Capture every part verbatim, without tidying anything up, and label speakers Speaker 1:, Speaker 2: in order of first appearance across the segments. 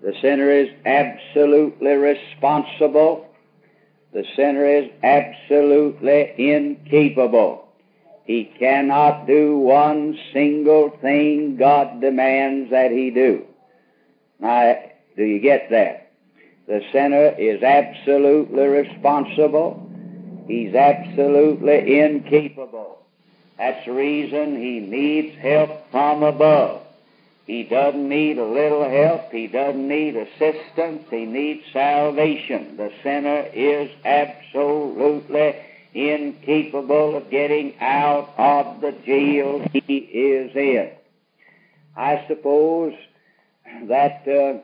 Speaker 1: The sinner is absolutely responsible. The sinner is absolutely incapable. He cannot do one single thing God demands that he do. Now, do you get that? The sinner is absolutely responsible. He's absolutely incapable. That's the reason he needs help from above. He doesn't need a little help. He doesn't need assistance. He needs salvation. The sinner is absolutely incapable of getting out of the jail he is in. I suppose that uh,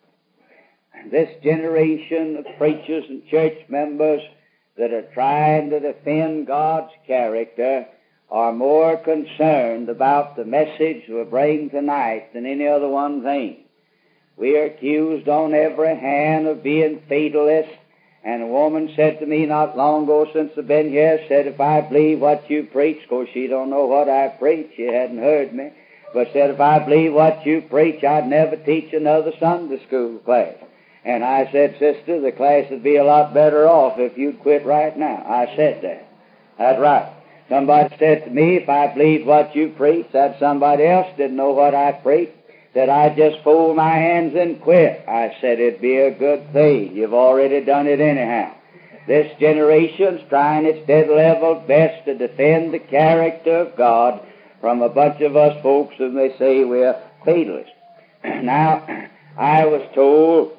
Speaker 1: this generation of preachers and church members that are trying to defend God's character are more concerned about the message we bring tonight than any other one thing. We are accused on every hand of being fatalists, and a woman said to me not long ago since I've been here, said, if I believe what you preach, of course she don't know what I preach, she hadn't heard me, but said, if I believe what you preach, I'd never teach another Sunday school class. And I said, sister, the class would be a lot better off if you'd quit right now. I said that. That's right. Somebody said to me, if I believed what you preach, that somebody else didn't know what I preached, that I'd just fold my hands and quit. I said, it'd be a good thing. You've already done it anyhow. This generation's trying its dead level best to defend the character of God from a bunch of us folks who may say we're fatalists. Now, I was told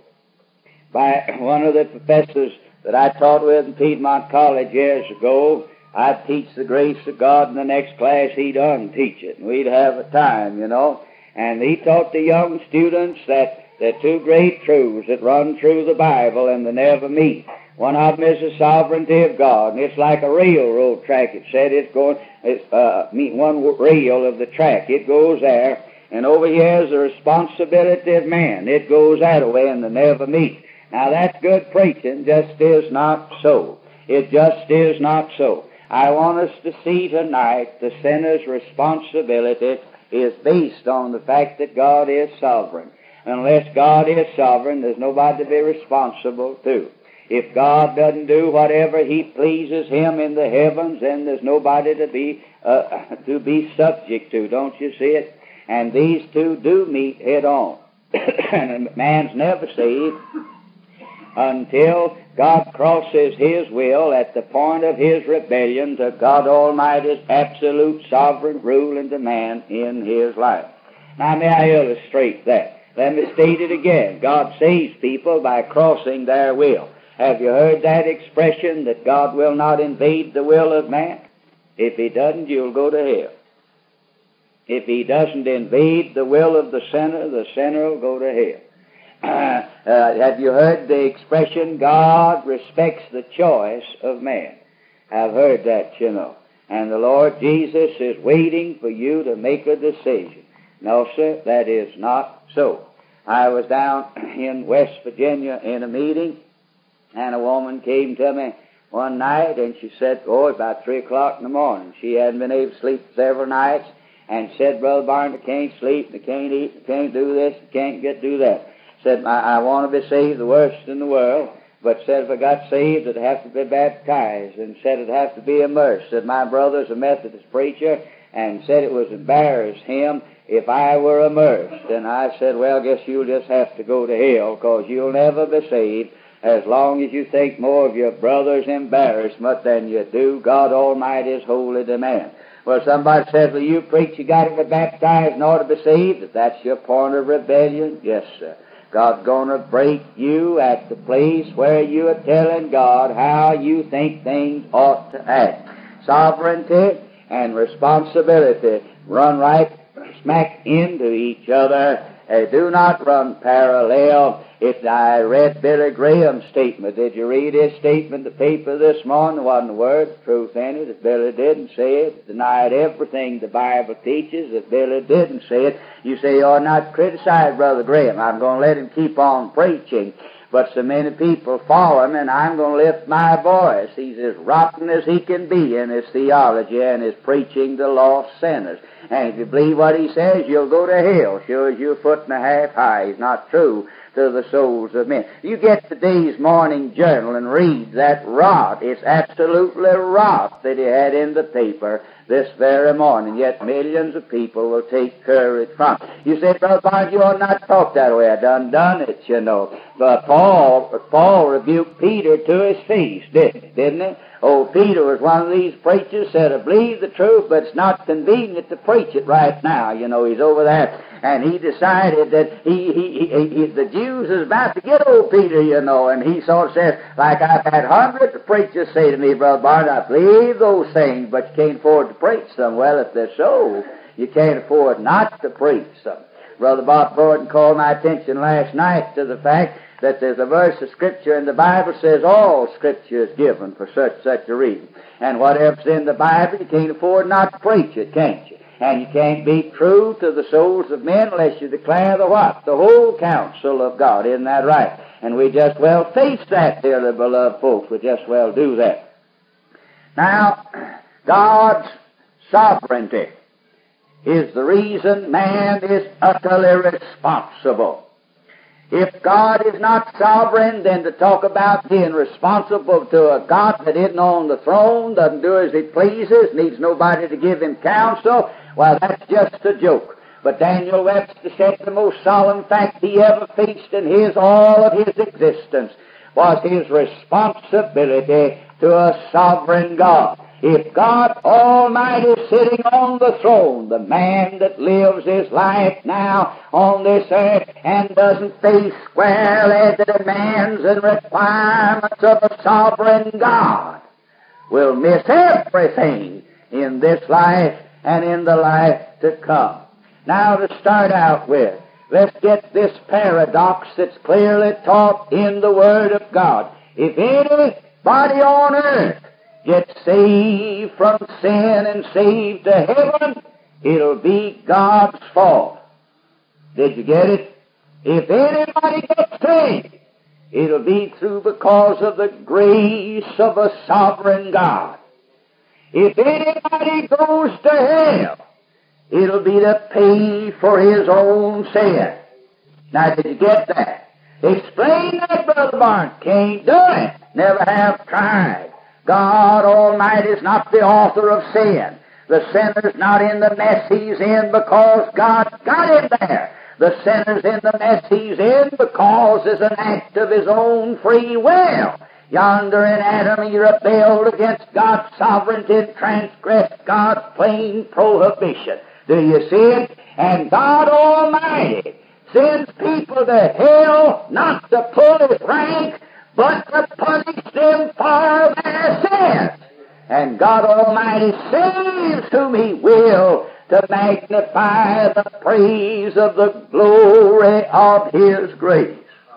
Speaker 1: by one of the professors that I taught with in Piedmont College years ago, I'd teach the grace of God in the next class, he'd unteach it, and we'd have a time, you know. And he taught the young students that there are two great truths that run through the Bible and they never meet. One of them is the sovereignty of God, and it's like a railroad track. It said it's going, it's uh, one rail of the track. It goes there, and over here is the responsibility of man. It goes that way, and they never meet. Now that's good preaching, just is not so. It just is not so. I want us to see tonight the sinner's responsibility is based on the fact that God is sovereign. Unless God is sovereign, there's nobody to be responsible to. If God doesn't do whatever He pleases Him in the heavens, then there's nobody to be uh, to be subject to. Don't you see it? And these two do meet head on. And a man's never saved until God crosses His will at the point of his rebellion to God Almighty's absolute sovereign rule and demand in his life. Now may I illustrate that? Let me state it again. God saves people by crossing their will. Have you heard that expression that God will not invade the will of man? If He doesn't, you'll go to hell. If He doesn't invade the will of the sinner, the sinner will go to hell. Uh, uh, have you heard the expression, God respects the choice of man? I've heard that, you know. And the Lord Jesus is waiting for you to make a decision. No, sir, that is not so. I was down in West Virginia in a meeting, and a woman came to me one night, and she said, oh, about three o'clock in the morning. She hadn't been able to sleep several nights, and said, Brother Barnes, I can't sleep, I can't eat, I can't do this, I can't get do that. Said, I, I want to be saved, the worst in the world, but said if I got saved, it'd have to be baptized, and said it'd have to be immersed. Said, my brother's a Methodist preacher, and said it was embarrass him if I were immersed. And I said, well, I guess you'll just have to go to hell, because you'll never be saved as long as you think more of your brother's embarrassment than you do God Almighty's holy demand. Well, somebody says, well, you preach you got to be baptized in order to be saved. If that's your point of rebellion, yes, sir. God's going to break you at the place where you are telling God how you think things ought to act. Sovereignty and responsibility run right smack into each other. They do not run parallel. If I read Billy Graham's statement, did you read his statement in the paper this morning? There wasn't a word of truth in it. If Billy didn't say it, denied everything the Bible teaches. If Billy didn't say it, you say, you're not criticize Brother Graham. I'm going to let him keep on preaching. But so many people follow him, and I'm going to lift my voice. He's as rotten as he can be in his theology and his preaching to lost sinners. And if you believe what he says, you'll go to hell, sure as you're a foot and a half high. He's not true to the souls of men. You get today's morning journal and read that rot. It's absolutely rot that he had in the paper this very morning, yet millions of people will take courage from it. You say, Brother Barnes, you ought not talk that way. I done done it, you know. But Paul, Paul rebuked Peter to his face, didn't, didn't he? Oh, Peter was one of these preachers, said, I believe the truth, but it's not convenient to preach it right now. You know, he's over there. And he decided that he, he, he, he the Jews is about to get old Peter, you know, and he sort of says, like I've had hundreds of preachers say to me, Brother Barnes, I believe those things, but you can't afford to preach them. Well, if they're so, you can't afford not to preach them. Brother Bob Gordon called my attention last night to the fact that there's a verse of Scripture in the Bible says all Scripture is given for such such a reason. And whatever's in the Bible, you can't afford not to preach it, can't you? And you can't be true to the souls of men unless you declare the what? The whole counsel of God. Isn't that right? And we just well face that, dearly beloved folks. We just well do that. Now, God's sovereignty is the reason man is utterly responsible. If God is not sovereign, then to talk about being responsible to a God that isn't on the throne, doesn't do as he pleases, needs nobody to give him counsel, well, that's just a joke. But Daniel Webster said the most solemn fact he ever faced in his all of his existence was his responsibility to a sovereign God. If God Almighty is sitting on the throne, the man that lives his life now on this earth and doesn't face squarely the demands and requirements of a sovereign God will miss everything in this life and in the life to come. Now, to start out with, let's get this paradox that's clearly taught in the Word of God. If anybody on earth gets saved from sin and saved to heaven, it'll be God's fault. Did you get it? If anybody gets saved, it'll be through because of the grace of a sovereign God. If anybody goes to hell, it'll be to pay for his own sin. Now, did you get that? Explain that, Brother Barnes. Can't do it. Never have tried. God Almighty is not the author of sin. The sinner's not in the mess he's in because God got him there. The sinner's in the mess he's in because it's an act of his own free will. Yonder in Adam he rebelled against God's sovereignty and transgressed God's plain prohibition. Do you see it? And God Almighty sends people to hell not to pull his rank, but to punish them for their sins. And God Almighty saves whom he will to magnify the praise of the glory of his grace.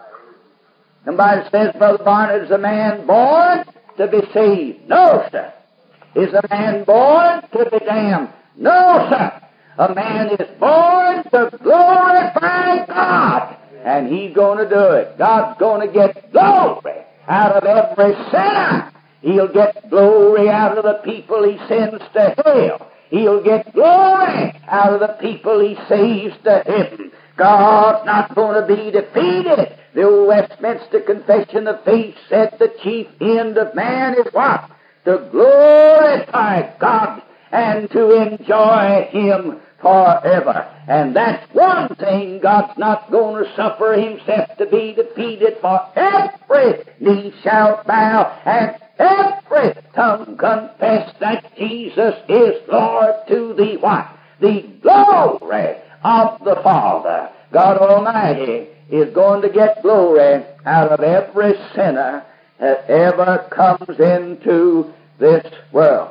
Speaker 1: Somebody says, Brother Barnard, is a man born to be saved? No, sir. Is a man born to be damned? No, sir. A man is born to glorify God, and he's going to do it. God's going to get glory out of every sinner. He'll get glory out of the people he sends to hell. He'll get glory out of the people he saves to heaven. God's not going to be defeated. The old Westminster Confession of Faith said the chief end of man is what? To glorify God and to enjoy him forever. And that's one thing God's not going to suffer himself to be defeated, for every knee shall bow and every tongue confess that Jesus is Lord to the what? The glory of the Father. God Almighty is going to get glory out of every sinner that ever comes into this world.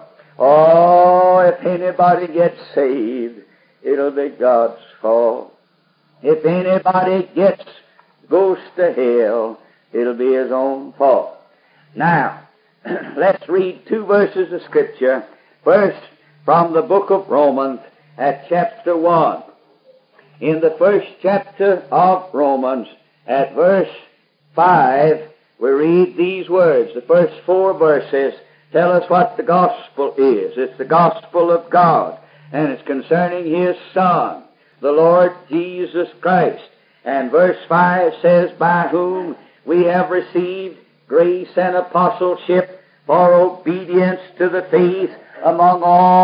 Speaker 1: Oh, if anybody gets saved, it'll be God's fault. If anybody gets, goes to hell, it'll be his own fault. Now, let's read two verses of Scripture. First, from the book of Romans at chapter one. In the first chapter of Romans, at verse five, we read these words. The first four verses tell us what the gospel is. It's the gospel of God, and it's concerning His Son, the Lord Jesus Christ. And verse five says, by whom we have received grace and apostleship for obedience to the faith among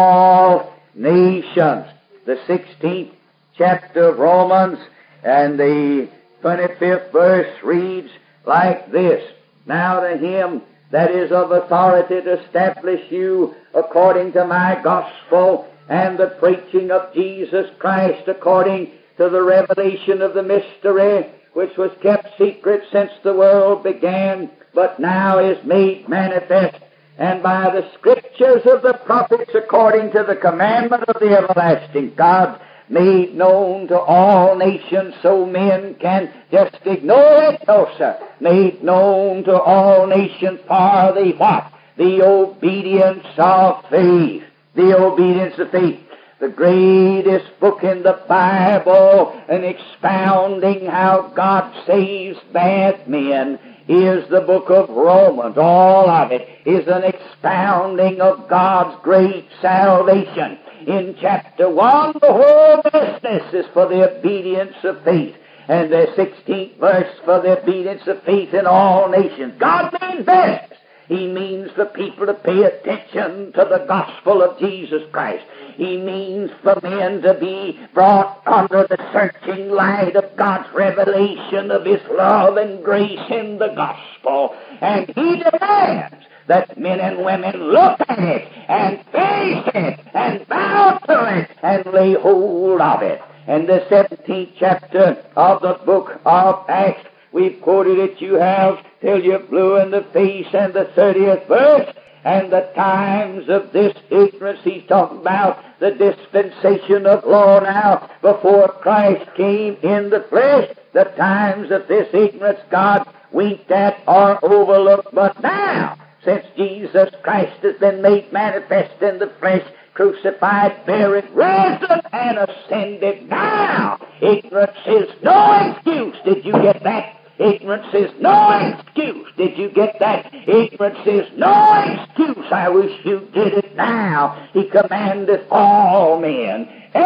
Speaker 1: all nations. The sixteenth chapter of Romans and the twenty-fifth verse reads like this, now to Him that is of authority to establish you according to my gospel and the preaching of Jesus Christ according to the revelation of the mystery which was kept secret since the world began, but now is made manifest, and by the scriptures of the prophets according to the commandment of the everlasting God, made known to all nations so men can just ignore it. No, sir. Made known to all nations for the what? The obedience of faith. The obedience of faith. The greatest book in the Bible, and expounding how God saves bad men, is the book of Romans. All of it is an expounding of God's great salvation. In chapter one, the whole business is for the obedience of faith. And the sixteenth verse for the obedience of faith in all nations. God means business. He means the people to pay attention to the gospel of Jesus Christ. He means for men to be brought under the searching light of God's revelation of His love and grace in the gospel. And He demands that men and women look at it and face it and bow to it and lay hold of it. And the seventeenth chapter of the book of Acts, we've quoted it, you have, till you're blue in the face, and the thirtieth verse, and the times of this ignorance. He's talking about the dispensation of law now before Christ came in the flesh. The times of this ignorance God winked at or overlooked, but now, since Jesus Christ has been made manifest in the flesh, crucified, buried, risen, and ascended, now ignorance is no excuse. Did you get that? Ignorance is no excuse. Did you get that? Ignorance is no excuse. I wish you did it now. He commandeth all men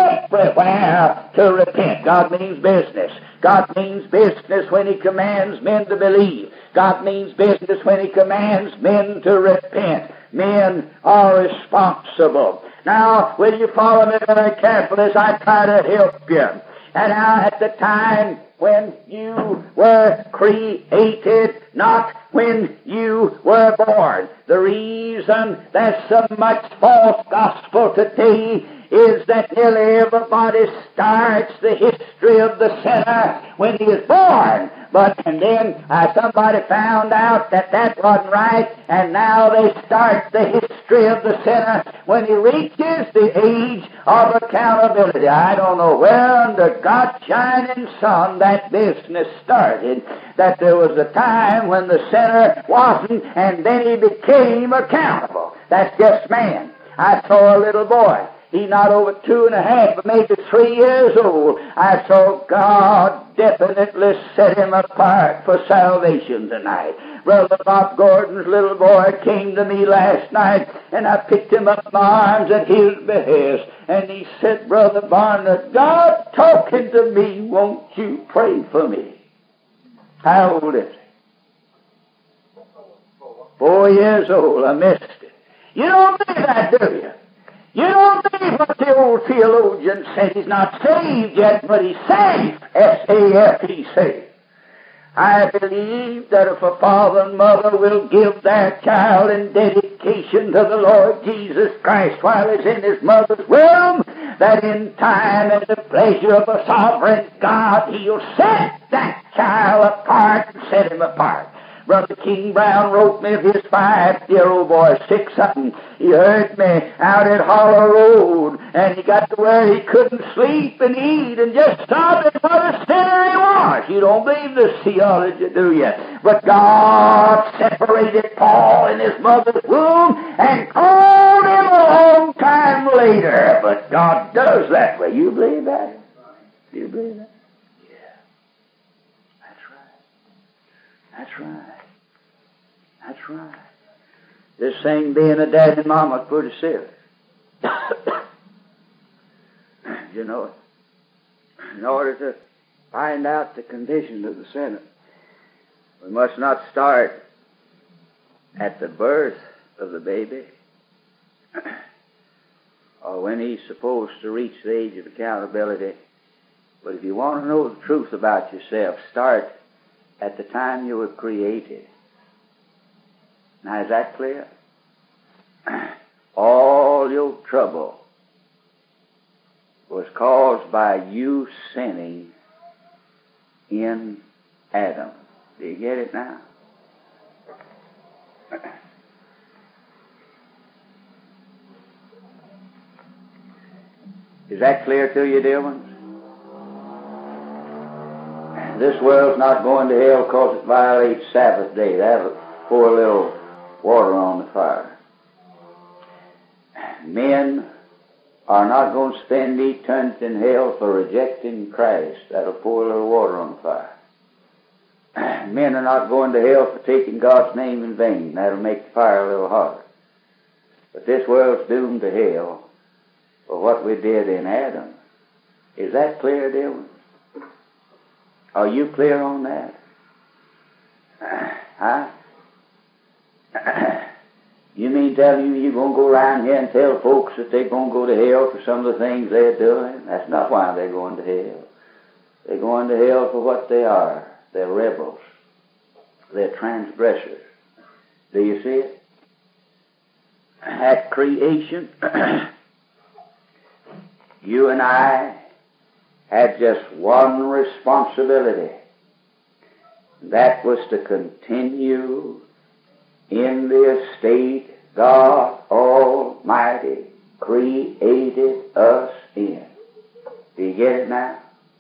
Speaker 1: everywhere to repent. God means business. God means business when He commands men to believe. God means business when He commands men to repent. Men are responsible. Now, will you follow me very carefully as I try to help you? And now, at the time when you were created, not when you were born. The reason there's so much false gospel today is that nearly everybody starts the history of the sinner when he is born. But and then uh, somebody found out that that wasn't right, and now they start the history of the sinner when he reaches the age of accountability. I don't know where under God's shining sun that business started, that there was a time when the sinner wasn't, and then he became accountable. That's just man. I saw a little boy. He not over two and a half, but maybe three years old. I saw God definitely set him apart for salvation tonight. Brother Bob Gordon's little boy came to me last night, and I picked him up in my arms at his behest. And he said, Brother Barnard, God talking to me, won't you pray for me? How old is he? Four years old. I missed it. You don't believe that, do you? You don't believe what the old theologian said. He's not saved yet, but he's saved. S A F E, saved. I believe that if a father and mother will give their child in dedication to the Lord Jesus Christ while he's in his mother's womb, that in time and the pleasure of a sovereign God, He'll set that child apart and set him apart. Brother King Brown wrote me of his five-year-old boy, six something. He heard me out at Hollow Road, and he got to where he couldn't sleep and eat and just sobbing what a sinner he was. You don't believe this theology, do you? But God separated Paul in his mother's womb and called him a long time later. But God does that way. You believe that? Do you believe that? That's right. That's right. This thing being a daddy and mama is pretty serious. You know, in order to find out the condition of the sinner, we must not start at the birth of the baby or when he's supposed to reach the age of accountability. But if you want to know the truth about yourself, start at the time you were created. Now, is that clear? All your trouble was caused by you sinning in Adam. Do you get it now? Is that clear to you, dear ones? This world's not going to hell because it violates Sabbath day. That'll pour a little water on the fire. Men are not going to spend eternity in hell for rejecting Christ. That'll pour a little water on the fire. Men are not going to hell for taking God's name in vain. That'll make the fire a little hotter. But this world's doomed to hell for what we did in Adam. Is that clear, dear ones? Are you clear on that? Huh? You mean telling me you're going to go around here and tell folks that they're going to go to hell for some of the things they're doing? That's not why they're going to hell. They're going to hell for what they are. They're rebels. They're transgressors. Do you see it? At creation, you and I had just one responsibility. That was to continue in the estate God Almighty created us in. Do you get it now?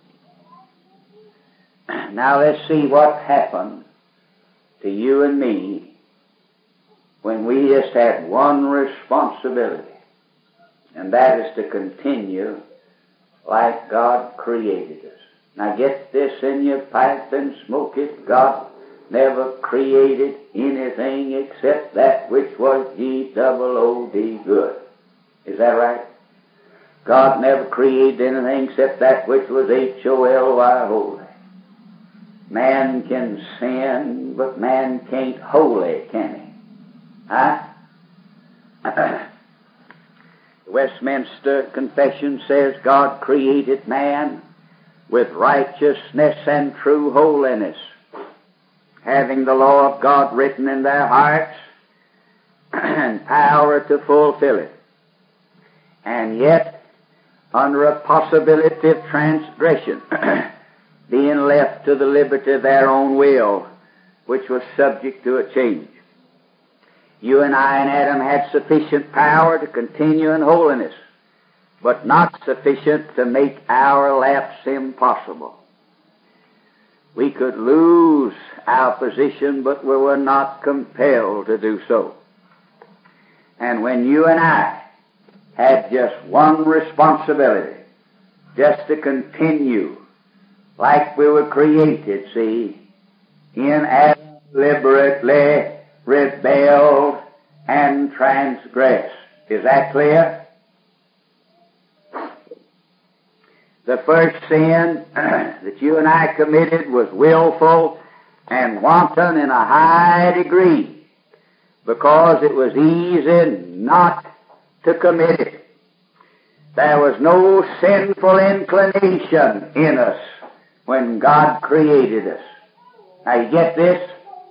Speaker 1: Now let's see what happened to you and me when we just had one responsibility, and that is to continue like God created us. Now get this in your pipe and smoke it. God never created anything except that which was G O O D good. Is that right? God never created anything except that which was H O L Y, holy. Man can sin, but man can't holy, can he? Huh? The Westminster Confession says God created man with righteousness and true holiness, having the law of God written in their hearts and power to fulfill it, and yet under a possibility of transgression, being left to the liberty of their own will, which was subject to a change. You and I and Adam had sufficient power to continue in holiness, but not sufficient to make our lapse impossible. We could lose our position, but we were not compelled to do so. And when you and I had just one responsibility, just to continue like we were created, see, in Adam deliberately rebelled and transgressed. Is that clear? The first sin that you and I committed was willful and wanton in a high degree, because it was easy not to commit it. There was no sinful inclination in us when God created us. Now you get this?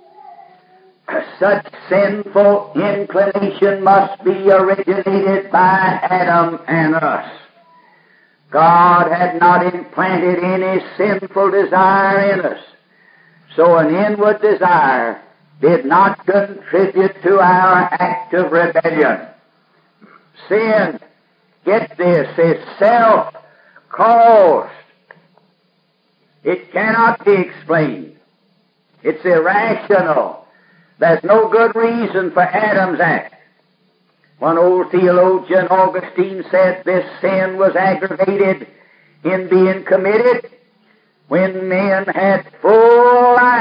Speaker 1: Such sinful inclination must be originated by Adam and us. God had not implanted any sinful desire in us, so an inward desire did not contribute to our act of rebellion. Sin, get this, is self-caused. It cannot be explained. It's irrational. There's no good reason for Adam's act. One old theologian, Augustine, said this sin was aggravated in being committed when men had full light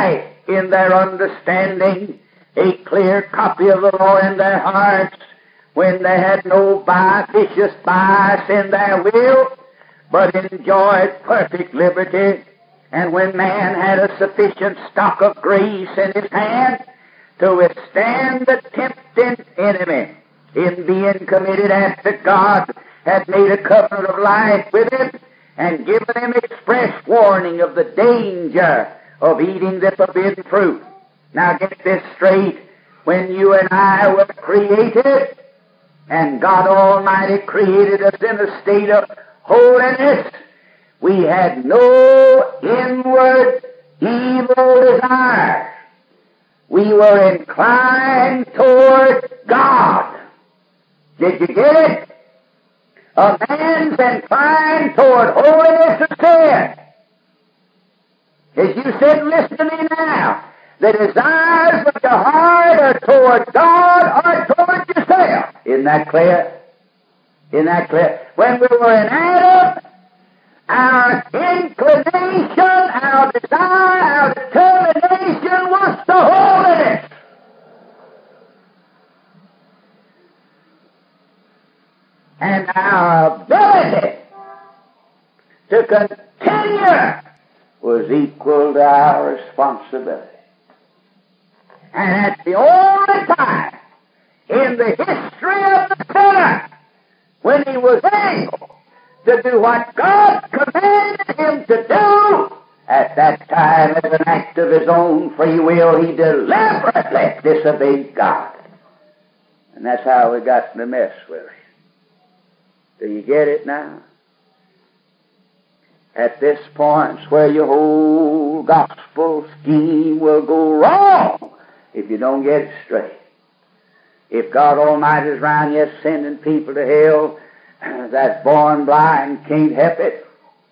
Speaker 1: in their understanding, a clear copy of the law in their hearts, when they had no bias, vicious bias in their will, but enjoyed perfect liberty, and when man had a sufficient stock of grace in his hand to withstand the tempting enemy in being committed after God had made a covenant of life with him and given him express warning of the danger of eating the forbidden fruit. Now get this straight. When you and I were created, and God Almighty created us in a state of holiness, we had no inward evil desires. We were inclined toward God. Did you get it? A man's inclined toward holiness or sin. As you sit and listen to me now, the desires of your heart are toward God or toward yourself. Isn't that clear? Isn't that clear? When we were in Adam, our inclination, our desire, our determination was to holiness. And our ability to continue was equal to our responsibility. And that's the only time in the history of the sinner when he was able to do what God commanded him to do. At that time, as an act of his own free will, he deliberately disobeyed God. And that's how we got in the mess with it. Do you get it now? At this point where your whole gospel scheme will go wrong if you don't get it straight. If God Almighty is around you sending people to hell that's born blind, can't help it,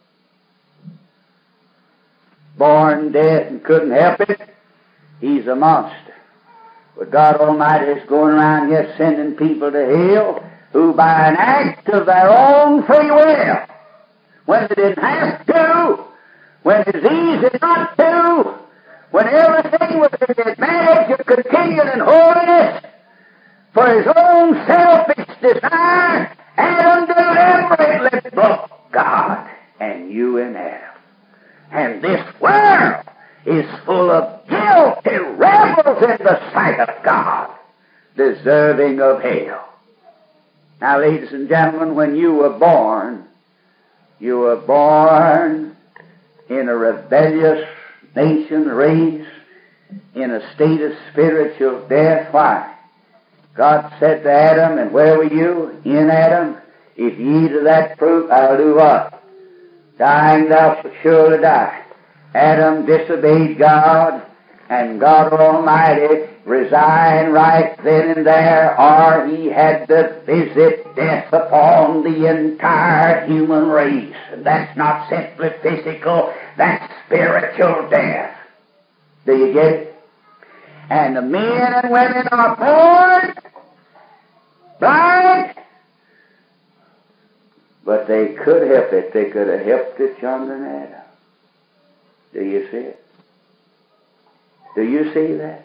Speaker 1: born dead and couldn't help it, he's a monster. But God Almighty is going around here sending people to hell who by an act of their own free will, when they didn't have to, when it's easy not to, when everything was to the advantage of continuing in holiness, for his own selfish desire, Adam deliberately broke God, and you and Adam. And this world is full of guilty rebels in the sight of God, deserving of hell. Now, ladies and gentlemen, when you were born, you were born in a rebellious nation, race, in a state of spiritual death. Why? God said to Adam, and where were you? In Adam. If ye eat of that fruit, I'll do what? Dying thou shalt surely die. Adam disobeyed God, and God Almighty resigned right then and there, or he had to visit death upon the entire human race. And that's not simply physical, that's spiritual death. Do you get it? And the men and women are born blind, but they could help it. They could have helped it younger than Adam. Do you see it? Do you see that?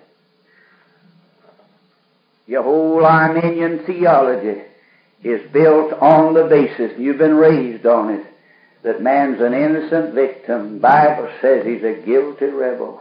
Speaker 1: Your whole Arminian theology is built on the basis, you've been raised on it, that man's an innocent victim. The Bible says he's a guilty rebel.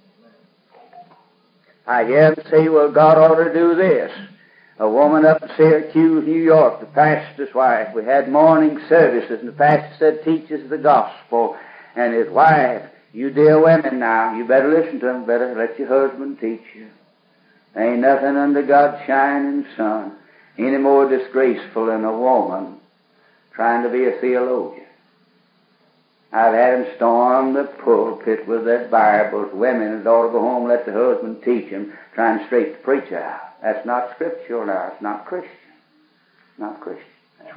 Speaker 1: I hear them say, well, God ought to do this. A woman up in Syracuse, New York, the pastor's wife, we had morning services, and the pastor said, teach us the gospel. And his wife, you dear women now, you better listen to him, better let your husband teach you. There ain't nothing under God's shining sun any more disgraceful than a woman trying to be a theologian. I've had them storm the pulpit with their Bibles. Women that ought to go home and let the husband teach them, trying to straighten the preacher out. That's not scriptural now. It's not Christian. Not Christian. That's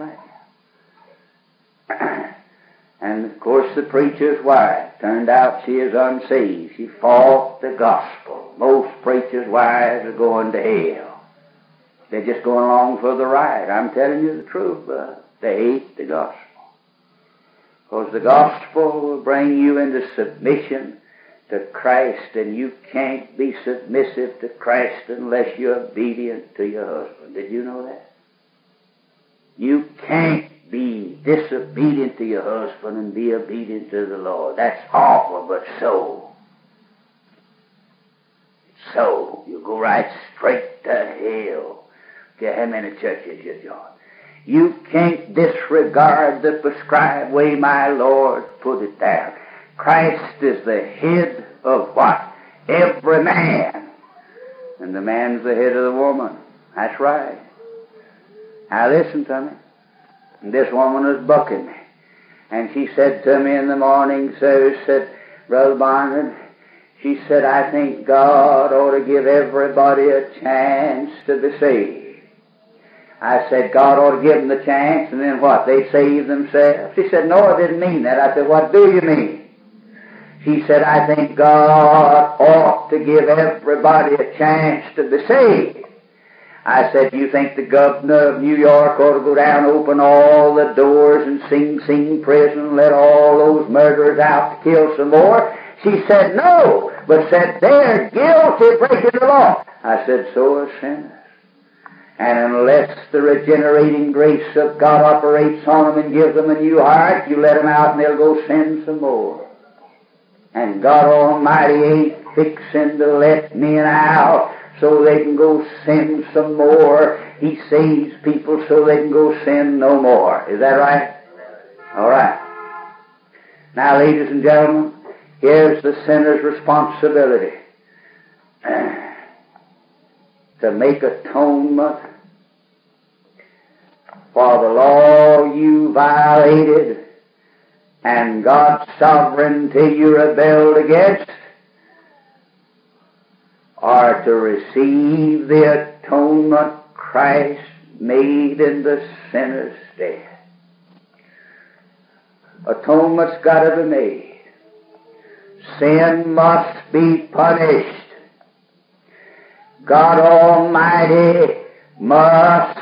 Speaker 1: right. And, of course, the preacher's wife turned out she is unsaved. She fought the gospel. Most preachers' wives are going to hell. They're just going along for the ride. I'm telling you the truth, but they hate the gospel. Because the gospel will bring you into submission to Christ, and you can't be submissive to Christ unless you're obedient to your husband. Did you know that? You can't be disobedient to your husband and be obedient to the Lord. That's awful, but so. So, you go right straight to hell. Okay, how many churches you join? You can't disregard the prescribed way my Lord put it down. Christ is the head of what? Every man. And the man's the head of the woman. That's right. Now listen to me. And this woman was bucking me. And she said to me in the morning, so said, Brother Barnard, she said, I think God ought to give everybody a chance to be saved. I said, God ought to give them the chance, and then what? They save themselves? She said, no, I didn't mean that. I said, what do you mean? She said, I think God ought to give everybody a chance to be saved. I said, you think the governor of New York ought to go down, open all the doors and sing, sing prison, let all those murderers out to kill some more? She said, no, but said, they're guilty of breaking the law. I said, so are sinners. And unless the regenerating grace of God operates on them and gives them a new heart, you let them out and they'll go sin some more. And God Almighty ain't fixing to let men out so they can go sin some more. He saves people so they can go sin no more. Is that right? All right. Now, ladies and gentlemen, here's the sinner's responsibility. To make atonement for the law you violated and God's sovereignty you rebelled against, or to receive the atonement Christ made in the sinner's stead. Atonement's got to be made. Sin must be punished. God Almighty must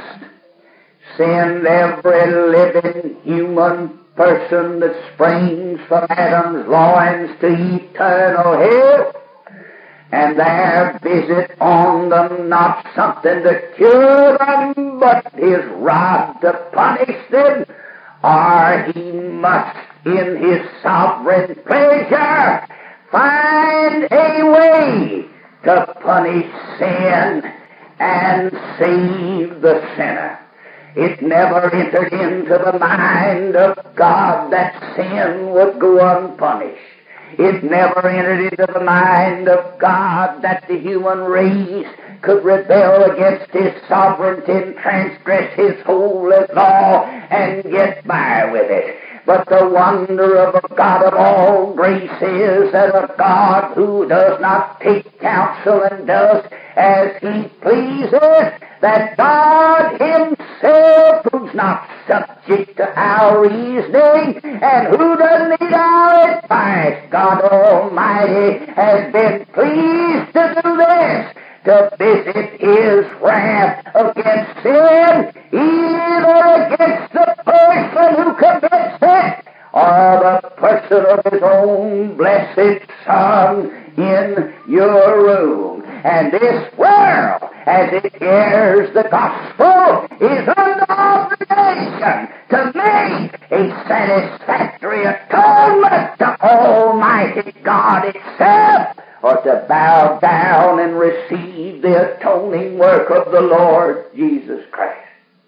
Speaker 1: send every living human person that springs from Adam's loins to eternal hell, and there visit on them not something to cure them, but his rod to punish them, or he must, in his sovereign pleasure, find a way to punish sin and save the sinner. It never entered into the mind of God that sin would go unpunished. It never entered into the mind of God that the human race could rebel against His sovereignty and transgress His holy law and get by with it. But the wonder of a God of all grace is that a God who does not take counsel and does as He pleases, that God Himself, who's not subject to our reasoning and who doesn't need our advice, God Almighty has been pleased to do this, to visit His wrath against sin, either against the person who commits it or the person of His own blessed Son in your room. And this world, as it hears the gospel, is under obligation to make a satisfactory atonement to Almighty God itself, or to bow down and receive the atoning work of the Lord Jesus Christ.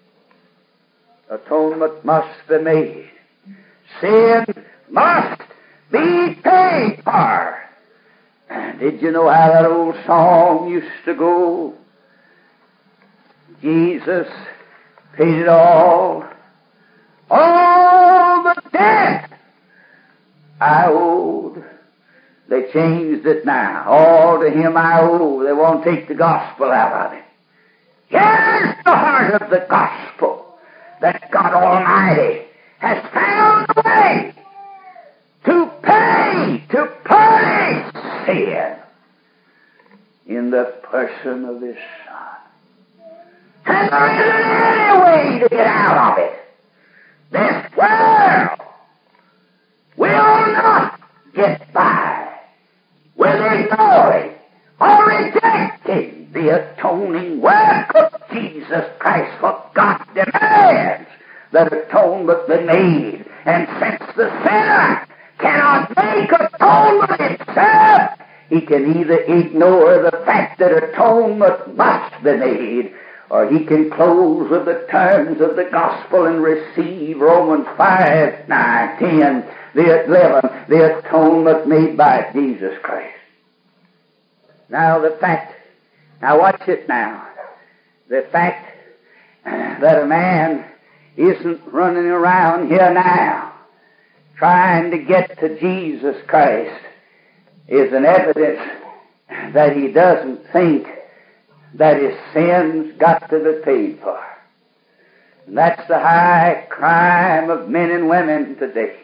Speaker 1: Atonement must be made. Sin must be paid for. Did you know how that old song used to go? Jesus paid it all. All the debt I owed. They changed it now. All to Him I owe. They won't take the gospel out of it. Here's the heart of the gospel, that God Almighty has found a way to pay, to punish sin in the person of His Son. And there isn't any way to get out of it. This world will not get by
Speaker 2: with ignoring or rejecting the atoning work of Jesus Christ. For God demands that atonement be made. And since the sinner cannot make atonement himself, he can either ignore the fact that atonement must be made, or he can close with the terms of the gospel and receive Romans five, nine, ten, the eleven, the atonement made by Jesus Christ. Now the fact, now watch it now, the fact that a man isn't running around here now trying to get to Jesus Christ is an evidence that he doesn't think that his sins got to be paid for. And that's the high crime of men and women today.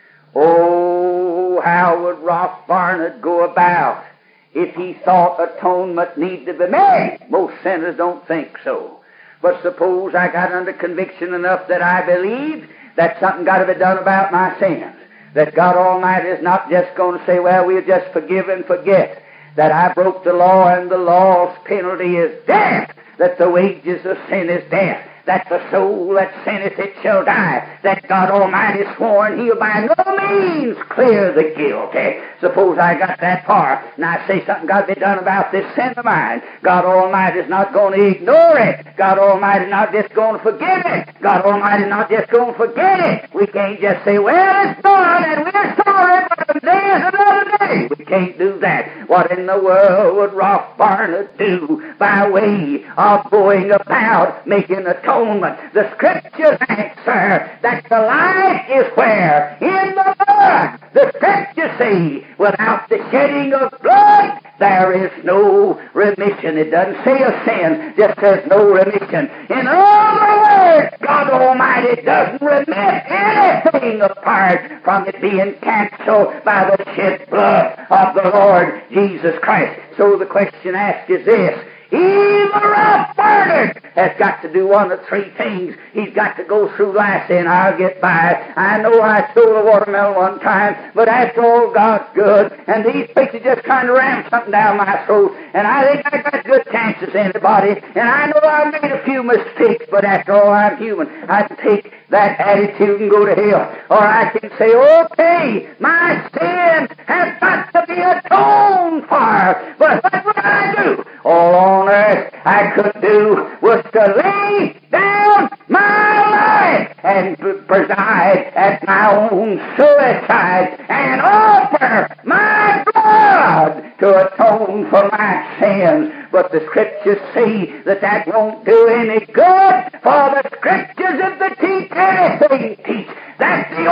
Speaker 2: Oh, how would Ralph Barnard go about if he thought atonement needed to be made? Most sinners don't think so. But suppose I got under conviction enough that I believed that something got to be done about my sins, that God Almighty is not just going to say, well, we'll just forgive and forget, that I broke the law and the law's penalty is death, that the wages of sin is death, that the soul that sinneth it shall die, that God Almighty sworn he'll by no means clear the guilty. Suppose I got that far, and I say something got to be done about this sin of mine. God Almighty's not going to ignore it. God Almighty's not just going to forgive it. God Almighty's not just going to forget it. We can't just say, well, it's done, and we're sorry, but today is another day. We can't do that. What in the world would Ralph Barnard do by way of going about making atonement? The Scriptures answer that the life is where? In the blood. The Scriptures say, without the shedding of blood, there is no remission. It doesn't say of sin, just says no remission. In other words, God Almighty doesn't remit anything apart from it being canceled by the shed blood of the Lord Jesus Christ. So the question asked is this: even Ralph Barnard has got to do one of three things. He's got to go through life saying, I'll get by. I know I stole a watermelon one time, but after all, God's good. And these pictures just trying to ram something down my throat. And I think I got good chances, anybody. And I know I've made a few mistakes, but after all, I'm human. I can take that attitude and go to hell. Or I can say, okay, my sins have got to be atoned for. But what would I do? All on earth I could do was to lay down my life and preside at my own suicide and offer my blood to atone for my sins. But the Scriptures say that that won't do any good, for the Scriptures, if they teach anything, teach that the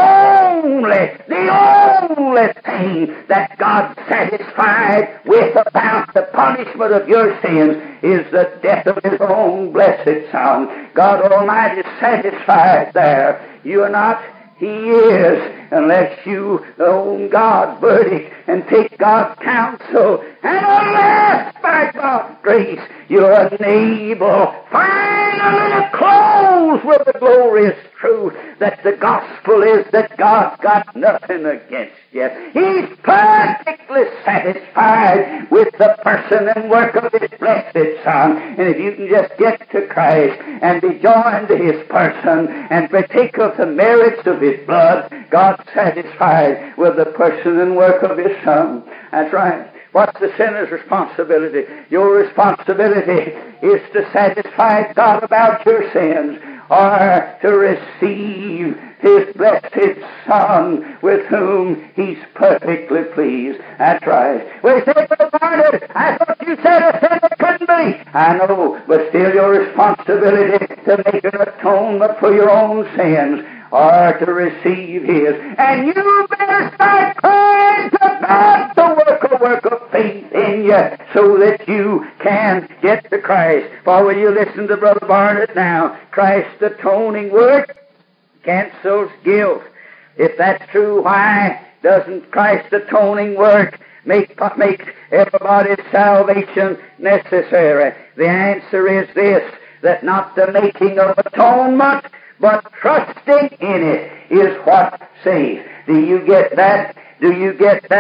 Speaker 2: only, the only thing that God's satisfied with about the punishment of your sins is the death of His own blessed Son. God Almighty is satisfied there. You are not. He is, unless you own God's verdict and take God's counsel, and unless, by God's grace, you're unable finally to close with the glorious truth that the gospel is that God's got nothing against you. He's perfectly satisfied with the person and work of His blessed Son. And if you can just get to Christ and be joined to His person and partake of the merits of His blood, God's satisfied with the person and work of His Son. That's right. What's the sinner's responsibility? Your responsibility is to satisfy God about your sins, or to receive His blessed Son, with whom He's perfectly pleased. That's right. We say, Brother Barnard, I thought you said a sinner couldn't be. I know, but still your responsibility to make an atonement for your own sins, or to receive His. And you better start praying to God to work a work of faith in you, so that you can get to Christ. For will you listen to Brother Barnard now? Christ's atoning work cancels guilt. If that's true, why doesn't Christ's atoning work make, make everybody's salvation necessary? The answer is this, that not the making of atonement, but trusting in it is what saves. Do you get that? Do you get that?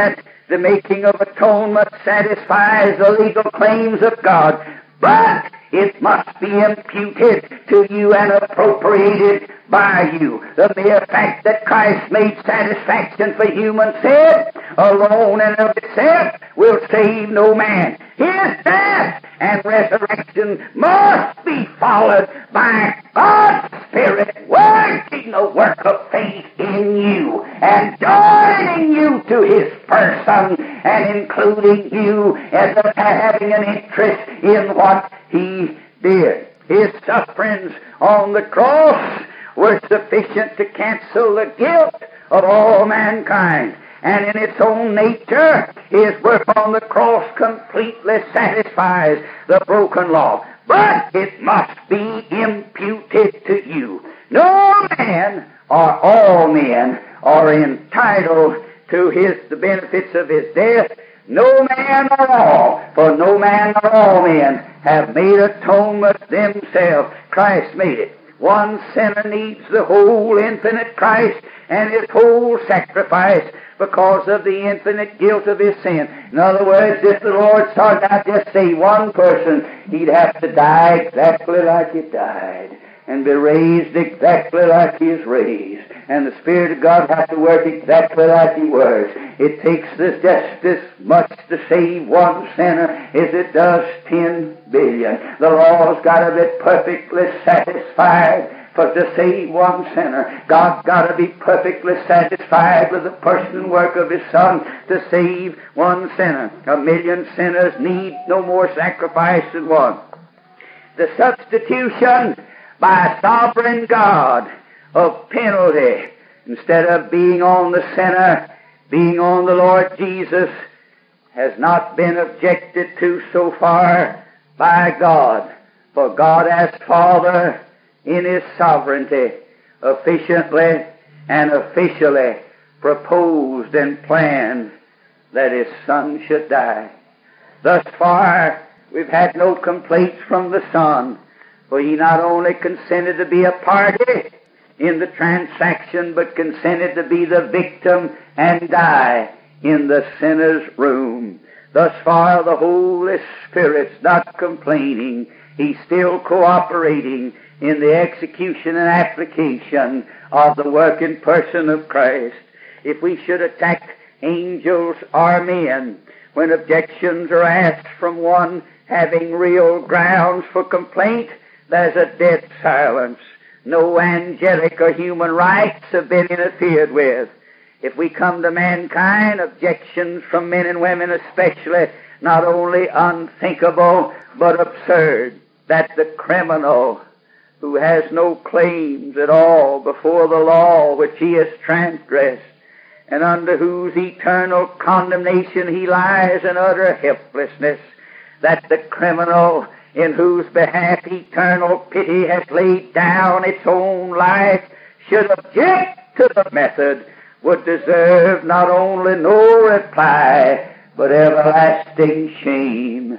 Speaker 2: The making of atonement satisfies the legal claims of God, but it must be imputed to you and appropriated by you. The mere fact that Christ made satisfaction for human sin alone and of itself will save no man. His death and resurrection must be followed by God's Spirit working the work of faith in you and joining you to His person and including you as a, having an interest in what He did. His sufferings on the cross were sufficient to cancel the guilt of all mankind. And in its own nature, His work on the cross completely satisfies the broken law. But it must be imputed to you. No man or all men are entitled to his the benefits of His death. No man or all, for no man or all men have made atonement themselves. Christ made it. One sinner needs the whole infinite Christ and His whole sacrifice because of the infinite guilt of his sin. In other words, if the Lord started out just say one person, He'd have to die exactly like He died and be raised exactly like He is raised. And the Spirit of God has to work exactly like He works. It takes this just as much to save one sinner as it does ten billion. The law's got to be perfectly satisfied for to save one sinner. God's got to be perfectly satisfied with the person and work of His Son to save one sinner. A million sinners need no more sacrifice than one. The substitution by sovereign God of penalty, instead of being on the sinner, being on the Lord Jesus, has not been objected to so far by God. For God as Father, in His sovereignty, efficiently and officially proposed and planned that His Son should die. Thus far, we've had no complaints from the Son, for He not only consented to be a party in the transaction, but consented to be the victim and die in the sinner's room. Thus far, the Holy Spirit's not complaining. He's still cooperating in the execution and application of the work and person of Christ. If we should attack angels or men, when objections are asked from one having real grounds for complaint, there's a dead silence. No angelic or human rights have been interfered with. If we come to mankind, objections from men and women especially, not only unthinkable, but absurd, that the criminal who has no claims at all before the law which he has transgressed, and under whose eternal condemnation he lies in utter helplessness, that the criminal in whose behalf eternal pity has laid down its own life should object to the method, would deserve not only no reply, but everlasting shame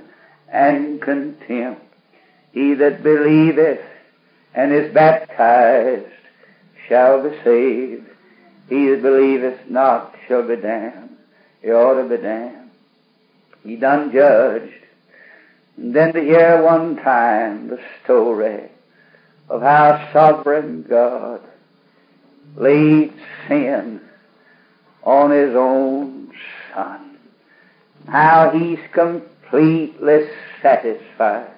Speaker 2: and contempt. He that believeth and is baptized shall be saved. He that believeth not shall be damned. He ought to be damned. He done judged. And then to hear one time the story of how sovereign God laid sin on His own Son. How He's completely satisfied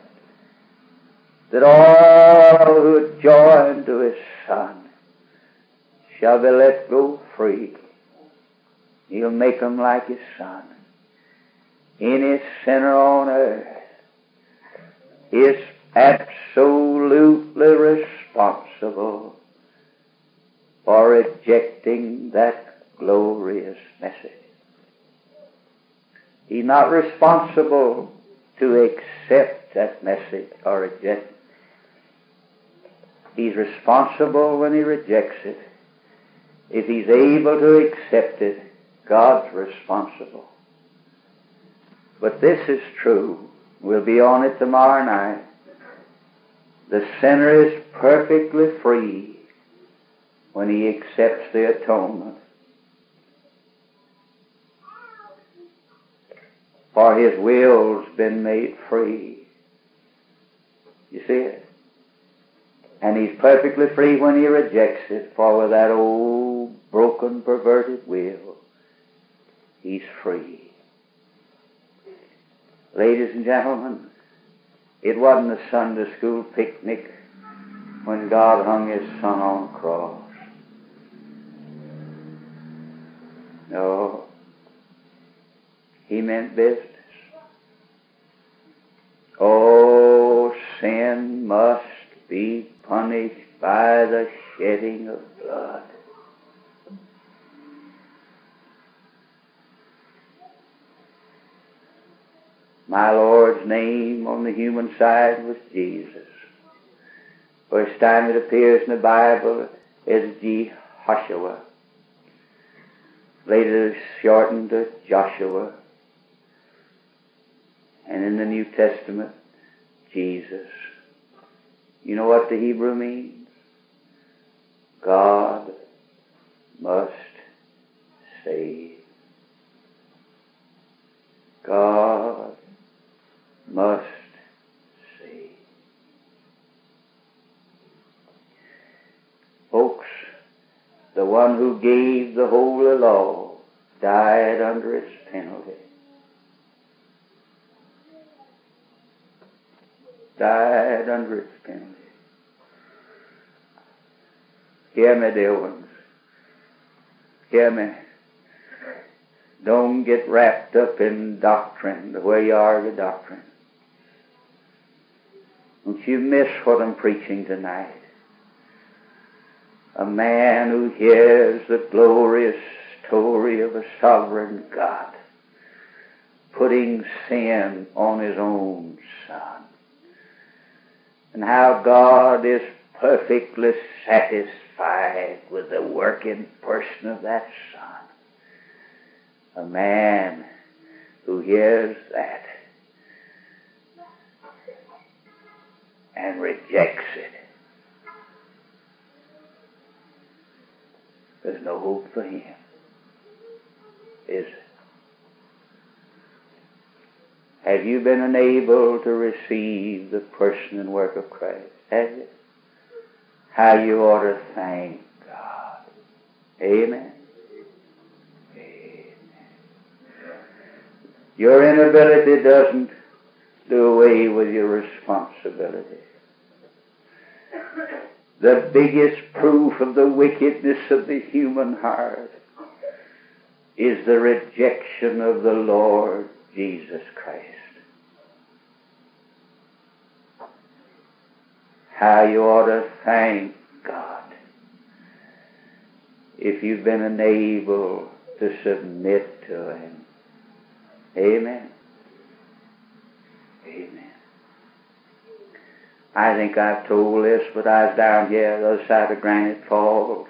Speaker 2: that all who are joined to His Son shall be let go free. He'll make them like His Son. Any sinner on earth is absolutely responsible for rejecting that glorious message. He's not responsible to accept that message or reject it. He's responsible when he rejects it. If he's able to accept it, God's responsible. But this is true. We'll be on it tomorrow night. The sinner is perfectly free when he accepts the atonement. for his will's been made free. You see it? And he's perfectly free when he rejects it, for with that old, broken, perverted will, he's free. Ladies and gentlemen, it wasn't a Sunday school picnic when God hung his Son on the cross. No, he meant business. Oh, sin must be punished by the shedding of blood. My Lord's name on the human side was Jesus. First time it appears in the Bible is Jehoshua. Later it's shortened to Joshua. And in the New Testament, Jesus. You know what the Hebrew means? God must save. God must save. Folks, the one who gave the holy law died under its penalty. Died under its penalty. Hear me, dear ones. Hear me. Don't get wrapped up in doctrine the way you are the doctrine. Don't you miss what I'm preaching tonight. A man who hears the glorious story of a sovereign God putting sin on his own Son, and how God is perfectly satisfied with the working person of that Son. A man who hears that and rejects it, there's no hope for him, is it? Have you been enabled to receive the person and work of Christ? Have you? How you ought to thank God. Amen. Amen. Your inability doesn't do away with your responsibility. The biggest proof of the wickedness of the human heart is the rejection of the Lord Jesus Christ. How you ought to thank God if you've been enabled to submit to Him. Amen. Amen. I think I've told this, but I was down here the other side of Granite Falls.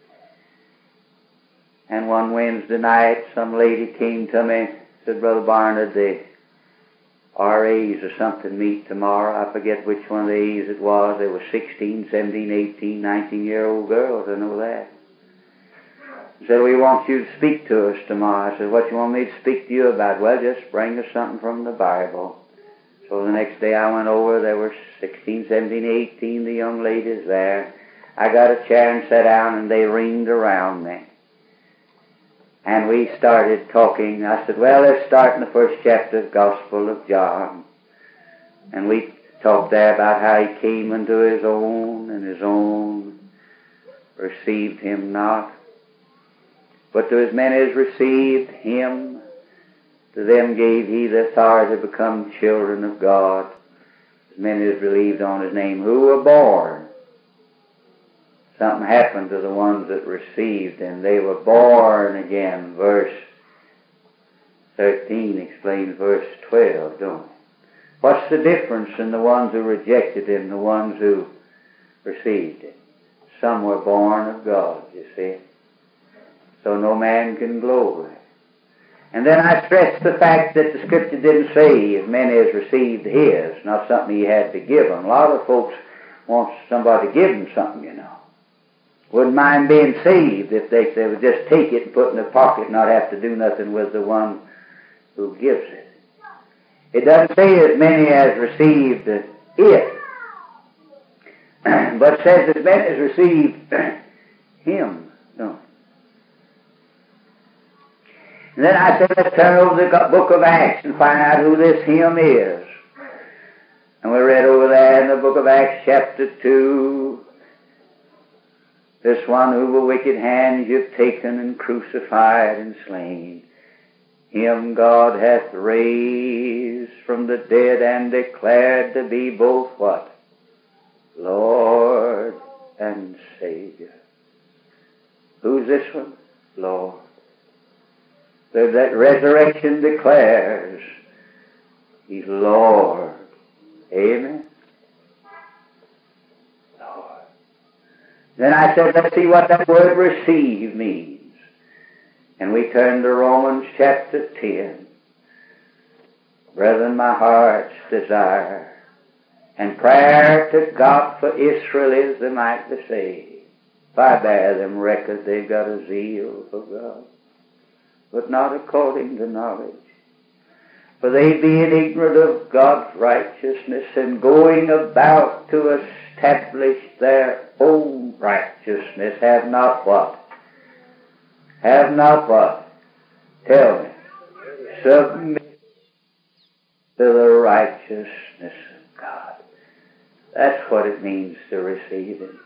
Speaker 2: And one Wednesday night, some lady came to me, said, Brother Barnard, the R A's or something meet tomorrow. I forget which one of the A's it was. They were sixteen, seventeen, eighteen, nineteen-year-old girls, I know that. He said, we want you to speak to us tomorrow. I said, what do you want me to speak to you about? Well, just bring us something from the Bible. So the next day I went over, there were sixteen, seventeen, eighteen, the young ladies there. I got a chair and sat down, and they ringed around me. And we started talking. I said, well, let's start in the first chapter of the Gospel of John. And we talked there about how he came unto his own, and his own received him not. But to as many as received him, to them gave he the authority to become children of God, as many as believed on his name, who were born. Something happened to the ones that received him. They were born again. Verse thirteen explains verse twelve, don't it? What's the difference in the ones who rejected him and the ones who received him? Some were born of God, you see. So no man can glory. And then I stressed the fact that the Scripture didn't say as many as received his, not something he had to give them. A lot of folks want somebody to give them something, you know. Wouldn't mind being saved if they, they would just take it and put it in their pocket and not have to do nothing with the one who gives it. It doesn't say as many as received it, but says as many as received him. No. And then I said, let's turn over the book of Acts and find out who this him is. And we read over there in the book of Acts chapter two, this one who with wicked hands you've taken and crucified and slain, him God hath raised from the dead and declared to be both what? Lord and Savior. Who's this one? Lord. So that resurrection declares He's Lord. Amen. Lord. Then I said, let's see what that word receive means. And we turned to Romans chapter ten. Brethren, my heart's desire and prayer to God for Israel is they might be saved. If I bear them record, they've got a zeal for God, but not according to knowledge. For they being ignorant of God's righteousness and going about to establish their own righteousness have not what? Have not what? Tell me. Submit to the righteousness of God. That's what it means to receive Him.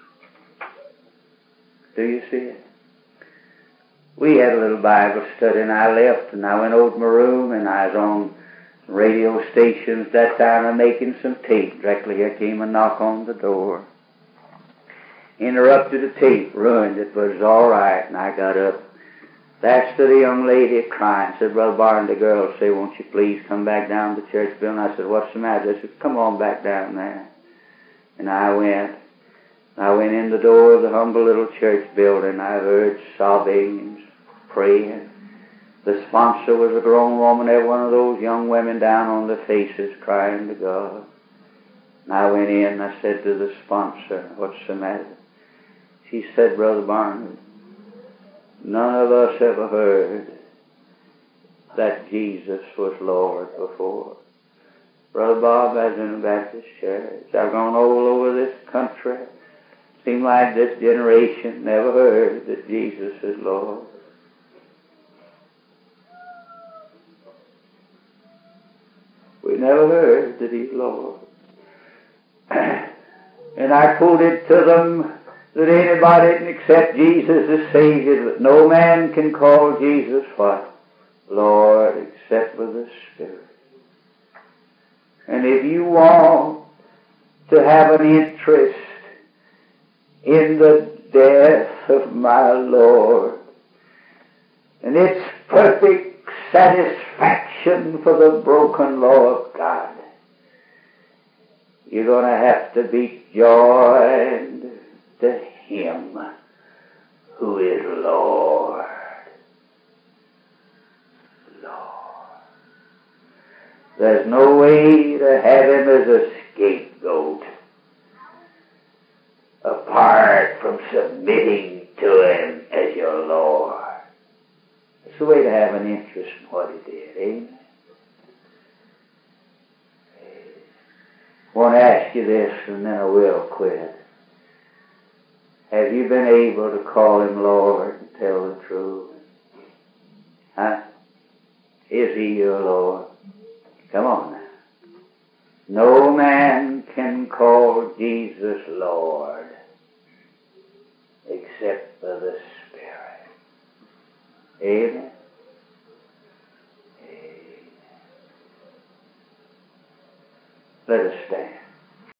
Speaker 2: Do you see it? We had a little Bible study and I left and I went over to my room and I was on radio stations that time and making some tape. Directly here came a knock on the door. Interrupted the tape, ruined it, but it was all right, and I got up. There stood a young lady crying. Said, Brother Barton, the girl said, won't you please come back down to the church building? I said, what's the matter? They said, come on back down there. And I went. I went in the door of the humble little church building. I heard sobbing and praying. The sponsor was a grown woman, every one of those young women down on their faces crying to God. And I went in and I said to the sponsor, what's the matter? She said, Brother Barnard, none of us ever heard that Jesus was Lord before. Brother Bob, I was in a Baptist church. I've gone all over this country. Seemed like this generation never heard that Jesus is Lord. We never heard that He's Lord. And I quoted to them that anybody can accept Jesus as Savior, but no man can call Jesus what? Lord, except with the Spirit. And if you want to have an interest in the death of my Lord and its perfect satisfaction for the broken law of God, you're going to have to be joined to Him who is Lord. Lord. There's no way to have Him as a scapegoat apart from submitting to Him as your Lord. It's the way to have an interest in what He did, amen? I want to ask you this, and then I will quit. Have you been able to call Him Lord and tell the truth? Huh? Is He your Lord? Come on now. No man can call Jesus Lord except for the Spirit. Amen? Amen. Let us stand.